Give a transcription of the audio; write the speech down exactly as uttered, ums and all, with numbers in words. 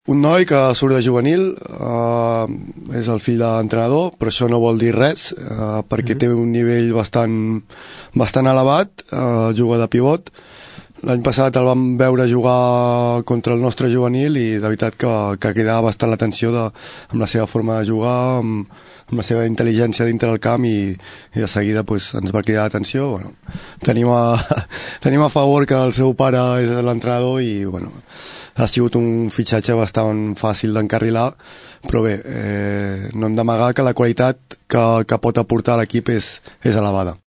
un noi que surt de juvenil, uh, és el fill de l'entrenador, però això no vol dir res, uh, perquè mm-hmm. té un nivell bastant, bastant elevat, uh, juga de pivot. L'any passat el vam veure jugar contra el nostre juvenil i de veritat que, que cridava bastant l'atenció de, amb la seva forma de jugar, amb, amb la seva intel·ligència dintre del camp i, i de seguida pues, ens va cridar l'atenció. Bueno, tenim, a, tenim a favor que el seu pare és l'entrenador i bueno, ha sigut un fitxatge bastant fàcil d'encarrilar, però bé, eh, no hem d'amagar que la qualitat que, que pot aportar a l'equip és, és elevada.